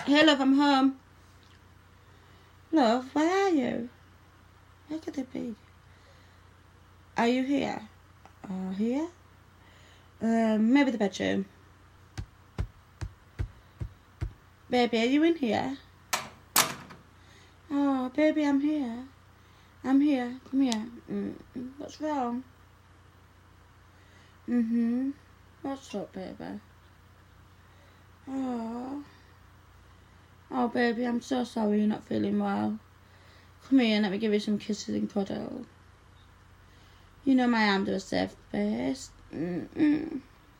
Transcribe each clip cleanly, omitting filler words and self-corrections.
Hey, love, I'm home. Love, where are you? Where could it be? Are you here? Here? Maybe the bedroom. Baby, are you in here? Oh, baby, I'm here. I'm here. Come here. What's wrong? What's up, baby? Oh, baby, I'm so sorry you're not feeling well. Come here and let me give you some kisses and cuddle. You know my arms are a safe place. I'm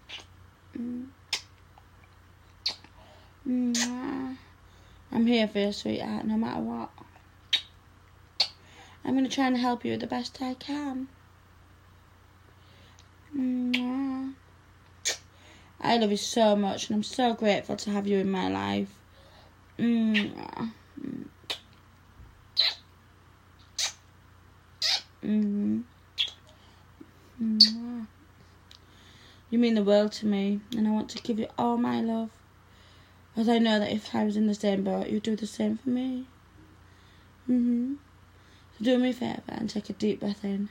here for you, sweetheart, no matter what. I'm going to try and help you the best I can. I love you so much, and I'm so grateful to have you in my life. You mean the world to me, and I want to give you all my love, as I know that if I was in the same boat, you'd do the same for me. So do me a favour and take a deep breath in,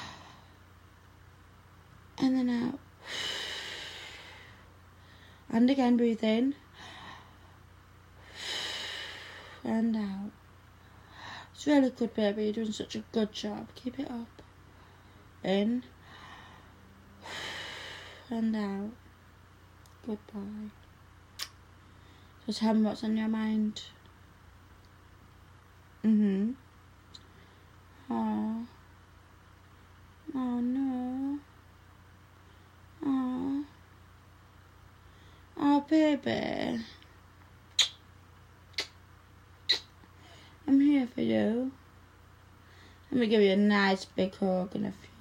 and then out, and again breathe in, and out. It's really good, baby. You're doing such a good job. Keep it up. In and out. Goodbye. So tell me what's on your mind. Oh no. Oh, baby. I'm here for you. Let me give you a nice big hug and a few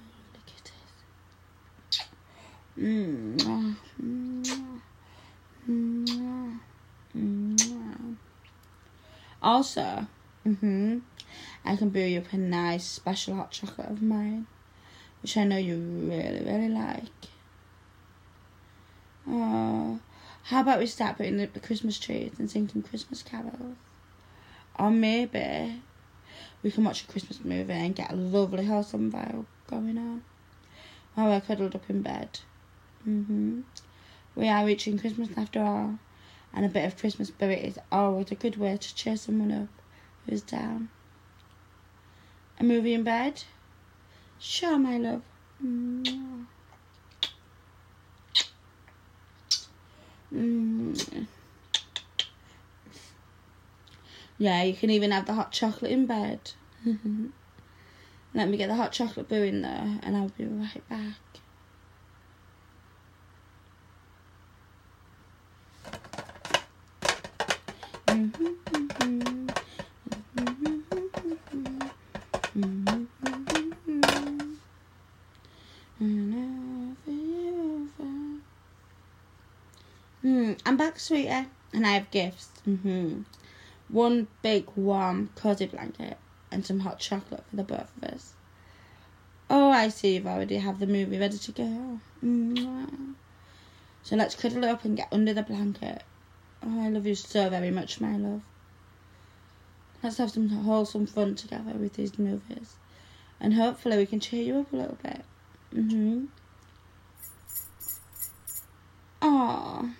kisses. Also, I can brew you up a nice special hot chocolate of mine, which I know you really, really like. Oh, how about we start putting up the Christmas trees and singing Christmas carols? Or maybe we can watch a Christmas movie and get a lovely wholesome vibe going on while we're cuddled up in bed. We are reaching Christmas after all, and a bit of Christmas spirit is always a good way to cheer someone up who's down. A movie in bed? Sure, my love. Yeah, you can even have the hot chocolate in bed. Let me get the hot chocolate brewing there, and I'll be right back. I'm back, sweetie, and I have gifts. One big, warm, cozy blanket and some hot chocolate for the both of us. Oh, I see you've already have the movie ready to go. So let's cuddle up and get under the blanket. Oh, I love you so very much, my love. Let's have some wholesome fun together with these movies, and hopefully we can cheer you up a little bit. Aww.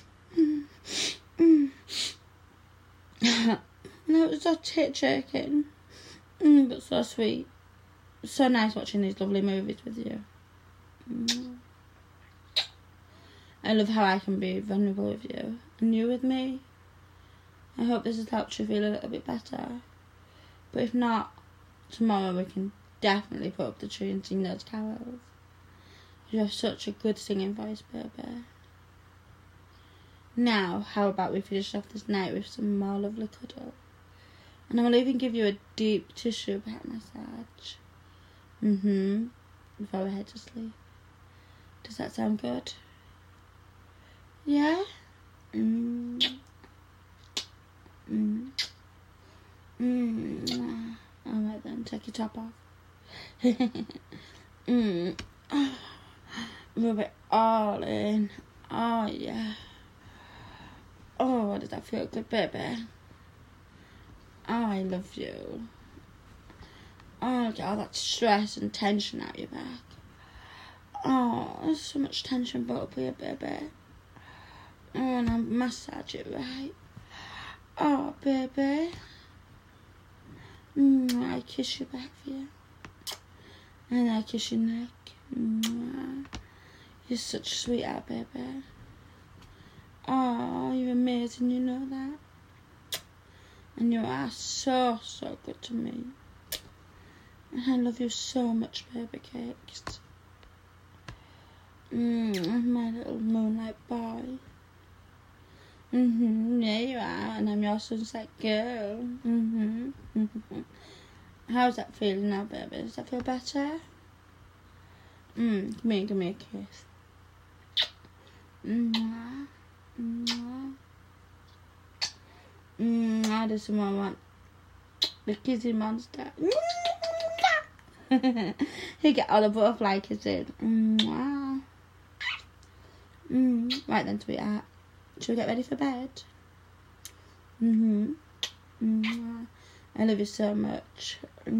That was so tit-shaking, but so sweet. So nice watching these lovely movies with you. I love how I can be vulnerable with you, and you with me. I hope this has helped you feel a little bit better. But if not, tomorrow we can definitely put up the tree and sing those carols. You have such a good singing voice, baby. Now, how about we finish off this night with some more lovely cuddle? And I'll even give you a deep tissue back massage. Before we head to sleep. Does that sound good? Yeah? Alright then, take your top off. Rub it all in. Oh yeah. Oh, does that feel good, baby? Oh, I love you. Oh, get all that stress and tension out your back. Oh, there's so much tension built up here, baby. Oh, and I'll massage it right. Oh, baby. I kiss your back for you. And I kiss your neck. You're such a sweetheart, baby. Oh, you're amazing, you know that. And you are so, so good to me. And I love you so much, baby cakes. My little moonlight boy. Yeah, you are, and I'm your sunset girl. How's that feeling now, baby? Does that feel better? Give me a kiss. I just want the kissy monster. You get all the butterfly kisses. Right then, sweetheart. Shall we get ready for bed? I love you so much.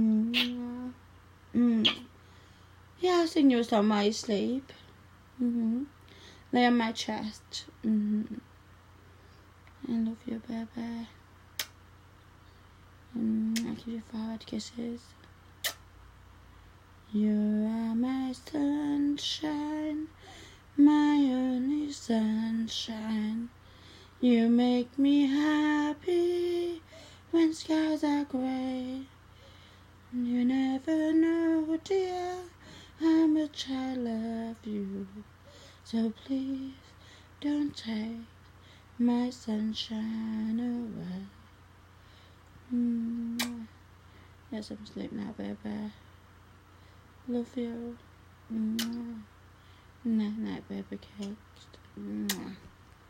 Yeah, I'll sing you a song while you sleep. Lay on my chest. I love you, baby. I give you forehead kisses. You are my sunshine, my only sunshine. You make me happy when skies are grey. You never know, dear, how much I love you. So please don't take my sunshine away. Yes, I'm asleep now, baby. Love you. Night, night, baby cakes.